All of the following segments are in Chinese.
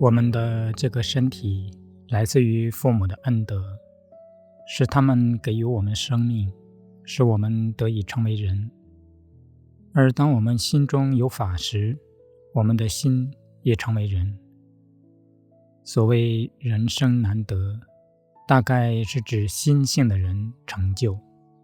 我们的这个身体来自于父母的恩德，是他们给予我们生命，使我们得以成为人。而当我们心中有法时，我们的心也成为人。所谓人生难得，大概是指心性的人成就。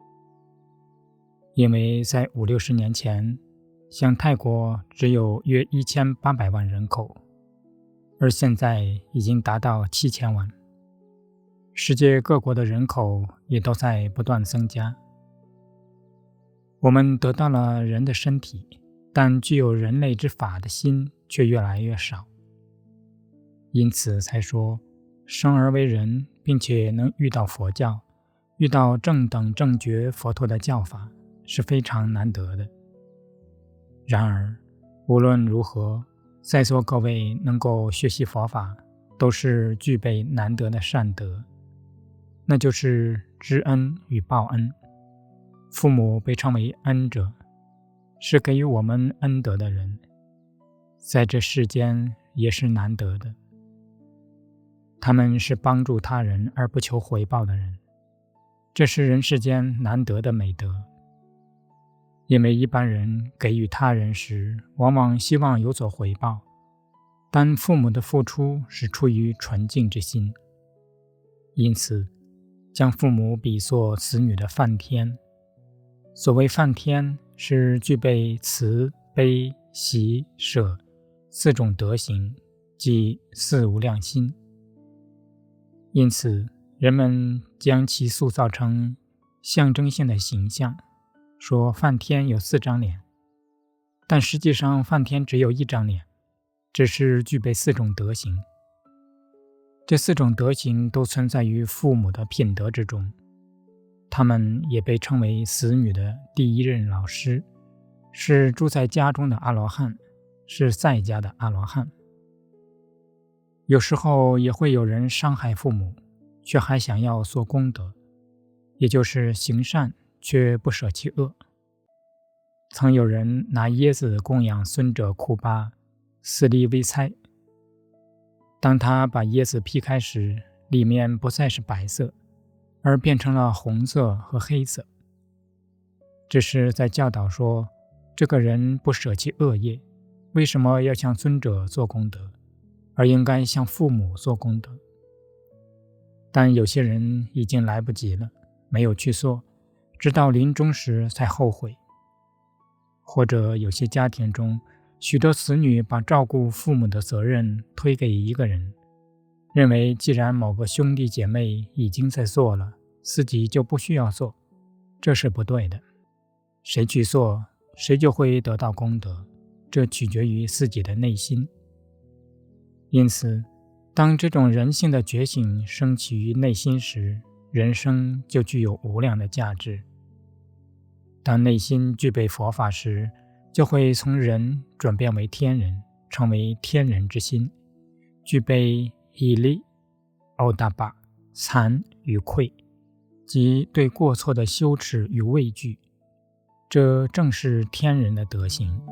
因为在50-60年前，像泰国只有约1800万人口，而现在已经达到7000万。世界各国的人口也都在不断增加。我们得到了人的身体，但具有人类之法的心却越来越少。因此才说，生而为人，并且能遇到佛教，遇到正等正觉佛陀的教法，是非常难得的。然而，无论如何，在座各位能够学习佛法，都是具备难得的善德，那就是知恩与报恩。父母被称为恩者，是给予我们恩德的人，在这世间也是难得的。他们是帮助他人而不求回报的人，这是人世间难得的美德。因为一般人给予他人时，往往希望有所回报，但父母的付出是出于纯净之心，因此将父母比作子女的梵天。所谓梵天，是具备慈悲喜舍4种德行，即4无量心。因此人们将其塑造成象征性的形象，说梵天有4张脸，但实际上梵天只有1张脸，只是具备4种德行。这4种德行都存在于父母的品德之中，他们也被称为子女的第一任老师，是住在家中的阿罗汉，是在家的阿罗汉。有时候也会有人伤害父母，却还想要做功德，也就是行善却不舍弃恶。曾有人拿椰子供养孙者库巴，斯利微猜。当他把椰子劈开时，里面不再是白色，而变成了红色和黑色。这是在教导说，这个人不舍弃恶业，为什么要向尊者做功德，而应该向父母做功德？但有些人已经来不及了，没有去做，直到临终时才后悔。或者有些家庭中，许多子女把照顾父母的责任推给一个人，认为既然某个兄弟姐妹已经在做了，自己就不需要做，这是不对的。谁去做，谁就会得到功德，这取决于自己的内心。因此，当这种人性的觉醒升起于内心时，人生就具有无量的价值。当内心具备佛法时，就会从人转变为天人，成为天人之心，具备以利、欧达巴、惭与愧，即对过错的羞耻与畏惧，这正是天人的德行。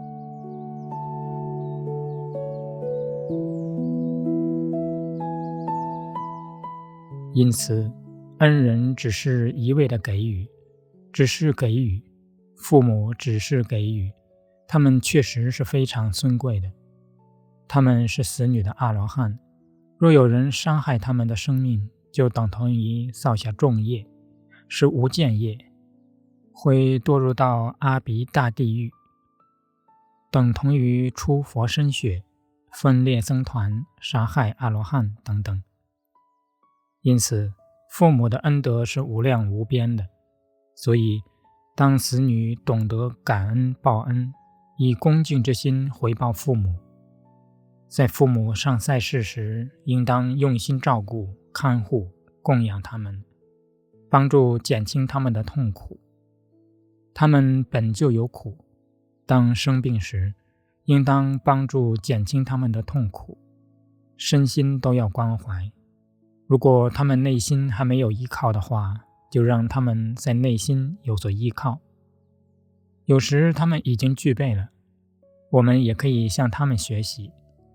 因此，恩人只是一味的给予，只是给予，父母只是给予，他们确实是非常尊贵的。他们是子女的阿罗汉，若有人伤害他们的生命，就等同于造下重业，是无间业，会堕入到阿鼻大地狱，等同于出佛身血，分裂僧团，杀害阿罗汉等等。因此，父母的恩德是无量无边的，所以当子女懂得感恩报恩，以恭敬之心回报父母，在父母尚在世时，应当用心照顾、看护、供养他们，帮助减轻他们的痛苦。他们本就有苦，当生病时，应当帮助减轻他们的痛苦，身心都要关怀。如果他们内心还没有依靠的话，就让他们在内心有所依靠。有时他们已经具备了，我们也可以向他们学习。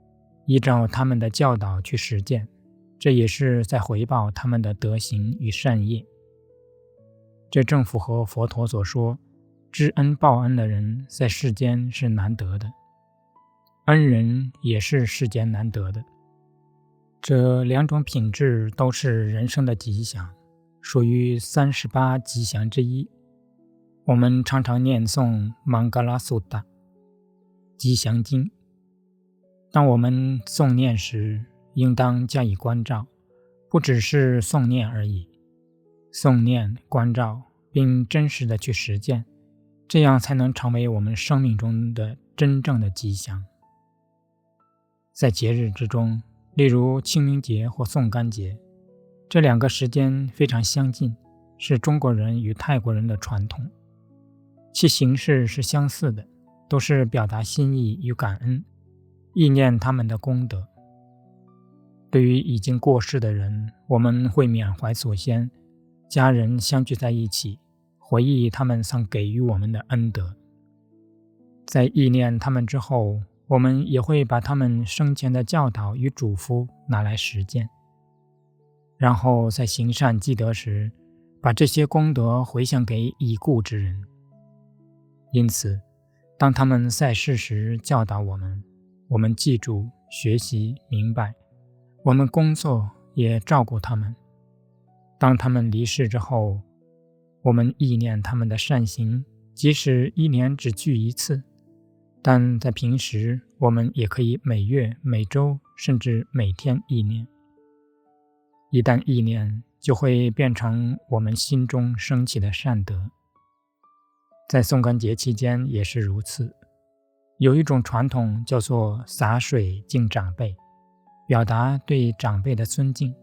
依照他们的教导去实践，这也是在回报他们的德行与善业。这正符合佛陀所说，知恩报恩的人在世间是难得的，恩人也是世间难得的。这两种品质都是人生的吉祥，属于38吉祥之一。我们常常念诵曼嘎拉苏达吉祥经，当我们诵念时，应当加以关照，不只是诵念而已。诵念、关照并真实的去实践，这样才能成为我们生命中的真正的吉祥。在节日之中，例如清明节或送干节，这两个时间非常相近，是中国人与泰国人的传统，其形式是相似的，都是表达心意与感恩，意念他们的功德。对于已经过世的人，我们会缅怀祖先，家人相聚在一起，回忆他们曾给予我们的恩德。在意念他们之后，我们也会把他们生前的教导与嘱咐拿来实践，然后在行善积德时，把这些功德回向给已故之人。因此，当他们在世时教导我们，我们记住、学习、明白，我们工作也照顾他们。当他们离世之后，我们意念他们的善行，即使1年只聚一次，但在平时我们也可以每月、每周甚至每天意念。一旦意念，就会变成我们心中升起的善德。在送干节期间也是如此，有一种传统叫做洒水敬长辈，表达对长辈的尊敬。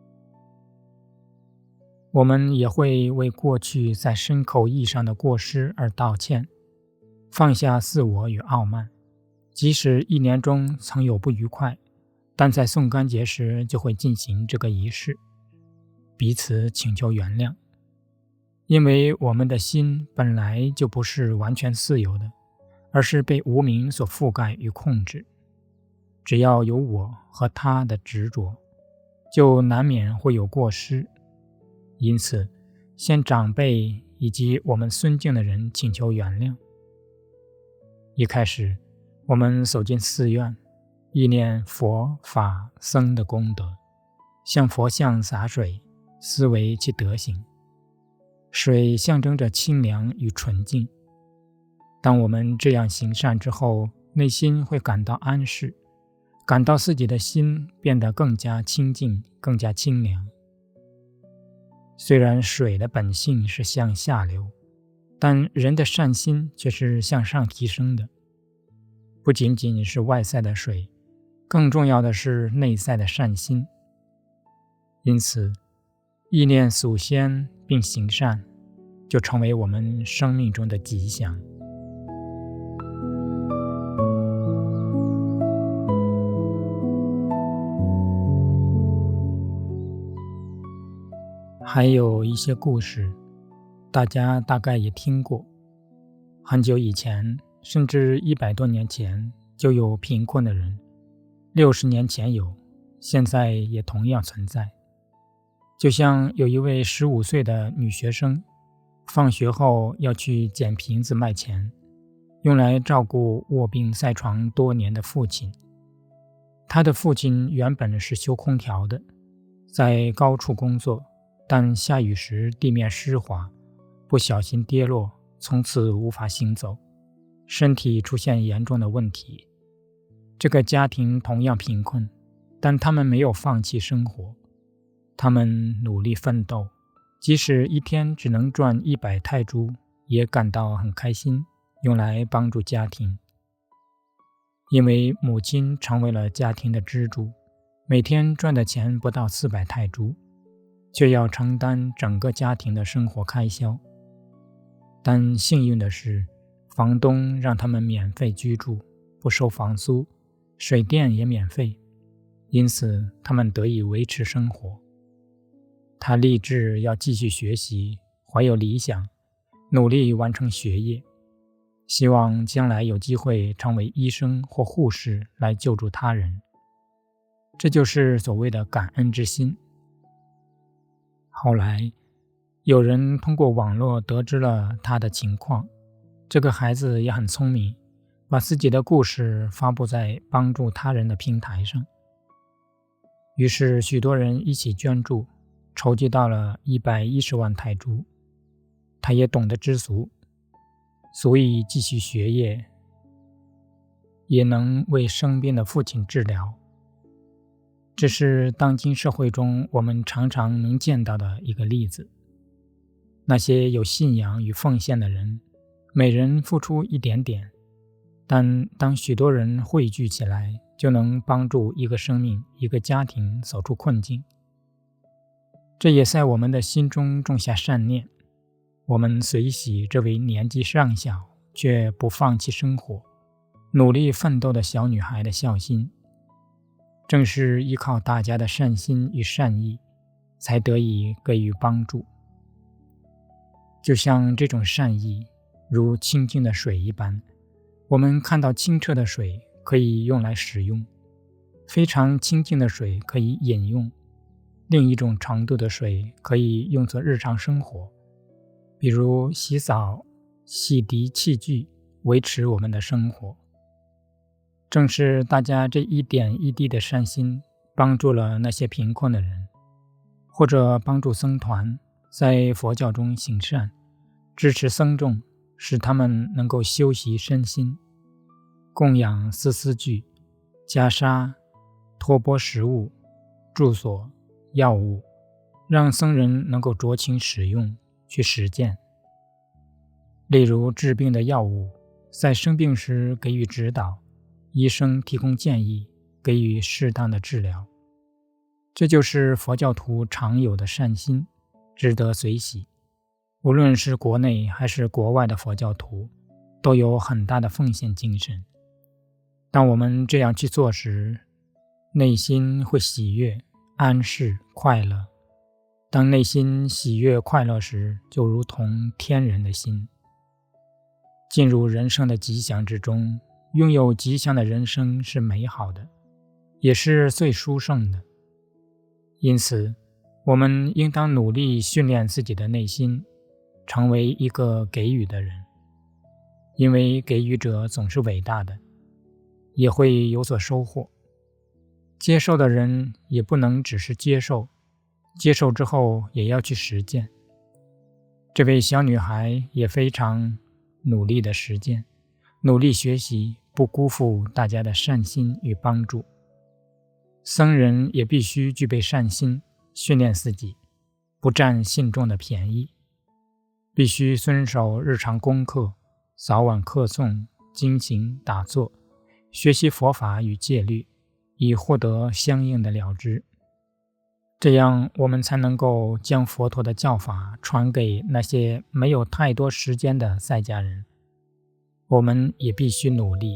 我们也会为过去在身口意上的过失而道歉，放下自我与傲慢，即使1年中曾有不愉快，但在送干节时就会进行这个仪式，彼此请求原谅。因为我们的心本来就不是完全自由的，而是被无明所覆盖与控制。只要有我和他的执着，就难免会有过失。因此，向长辈以及我们尊敬的人请求原谅。一开始，我们走进寺院，意念佛法僧的功德，向佛像洒水，思维其德行。水象征着清凉与纯净。当我们这样行善之后，内心会感到安适，感到自己的心变得更加清净，更加清凉。虽然水的本性是向下流，但人的善心却是向上提升的。不仅仅是外在的水，更重要的是内在的善心。因此，意念祖先并行善，就成为我们生命中的吉祥。还有一些故事，大家大概也听过。很久以前，甚至100多年前，就有贫困的人，60年前有，现在也同样存在。就像有一位15岁的女学生，放学后要去捡瓶子卖钱，用来照顾卧病在床多年的父亲。她的父亲原本是修空调的，在高处工作，但下雨时地面湿滑，不小心跌落，从此无法行走，身体出现严重的问题。这个家庭同样贫困，但他们没有放弃生活，他们努力奋斗，即使一天只能赚100泰铢，也感到很开心，用来帮助家庭。因为母亲成为了家庭的支柱，每天赚的钱不到400泰铢，却要承担整个家庭的生活开销。但幸运的是，房东让他们免费居住，不收房租，水电也免费，因此他们得以维持生活。他立志要继续学习，怀有理想，努力完成学业，希望将来有机会成为医生或护士来救助他人。 这就是所谓的感恩之心。后来，有人通过网络得知了他的情况，这个孩子也很聪明，把自己的故事发布在帮助他人的平台上。于是许多人一起捐助，筹集到了110万泰铢。他也懂得知足，所以继续学业，也能为生病的父亲治疗。这是当今社会中我们常常能见到的一个例子。那些有信仰与奉献的人，每人付出一点点，但当许多人汇聚起来，就能帮助一个生命、一个家庭走出困境。这也在我们的心中种下善念。我们随喜这位年纪尚小却不放弃生活、努力奋斗的小女孩的孝心。正是依靠大家的善心与善意，才得以给予帮助。就像这种善意，如清净的水一般，我们看到清澈的水可以用来使用，非常清净的水可以饮用，另一种程度的水可以用作日常生活，比如洗澡、洗涤器具，维持我们的生活。正是大家这一点一滴的善心，帮助了那些贫困的人，或者帮助僧团在佛教中行善，支持僧众，使他们能够修习身心，供养丝具、袈裟、托钵食物、住所、药物，让僧人能够酌情使用，去实践。例如治病的药物，在生病时给予指导，医生提供建议，给予适当的治疗。这就是佛教徒常有的善心，值得随喜。无论是国内还是国外的佛教徒，都有很大的奉献精神。当我们这样去做时，内心会喜悦、安适、快乐。当内心喜悦快乐时，就如同天人的心。进入人生的吉祥之中，拥有吉祥的人生是美好的，也是最殊胜的。因此，我们应当努力训练自己的内心，成为一个给予的人。因为给予者总是伟大的，也会有所收获。接受的人也不能只是接受，接受之后也要去实践。这位小女孩也非常努力的实践，努力学习，不辜负大家的善心与帮助。僧人也必须具备善心，训练自己，不占信众的便宜，必须遵守日常功课，早晚课诵、精行打坐，学习佛法与戒律，以获得相应的了知。这样我们才能够将佛陀的教法传给那些没有太多时间的在家人。我们也必须努力。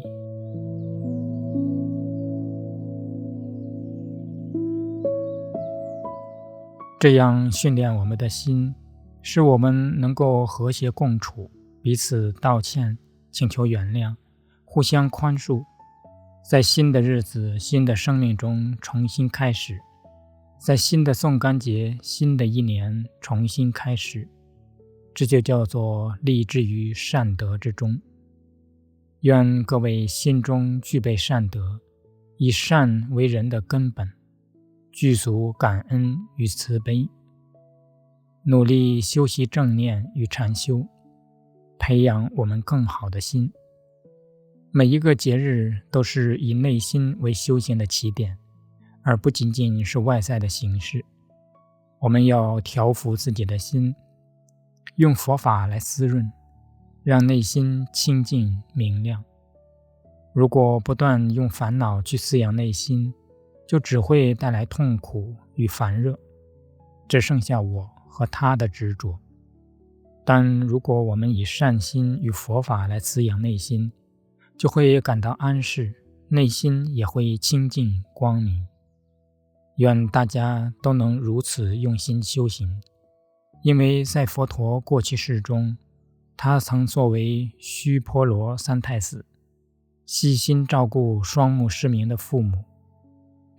这样训练我们的心，使我们能够和谐共处，彼此道歉，请求原谅，互相宽恕，在新的日子、新的生命中重新开始，在新的宋干节、新的一年重新开始。这就叫做立志于善德之中。愿各位心中具备善德，以善为人的根本，具足感恩与慈悲，努力修习正念与禅修，培养我们更好的心。每一个节日都是以内心为修行的起点，而不仅仅是外在的形式。我们要调伏自己的心，用佛法来滋润，让内心清净明亮。如果不断用烦恼去饲养内心，就只会带来痛苦与烦热，只剩下我和他的执着。但如果我们以善心与佛法来滋养内心，就会感到安适，内心也会清净光明。愿大家都能如此用心修行，因为在佛陀过去世中，他曾作为须婆罗三太子，细心照顾双目失明的父母，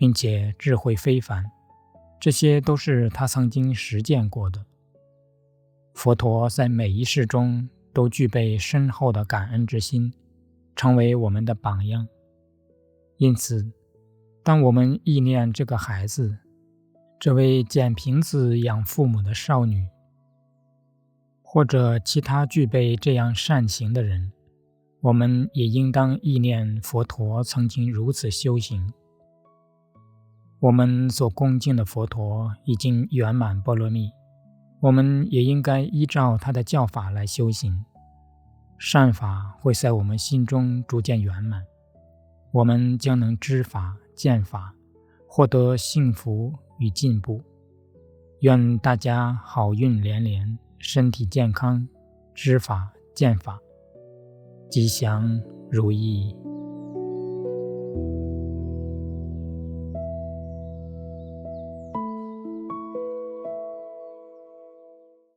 并且智慧非凡，这些都是他曾经实践过的。佛陀在每一世中都具备深厚的感恩之心，成为我们的榜样。因此，当我们忆念这个孩子，这位捡瓶子养父母的少女，或者其他具备这样善行的人，我们也应当忆念佛陀曾经如此修行。我们所恭敬的佛陀已经圆满波罗蜜，我们也应该依照他的教法来修行，善法会在我们心中逐渐圆满，我们将能知法见法，获得幸福与进步。愿大家好运连连，身体健康，知法见法，吉祥如意。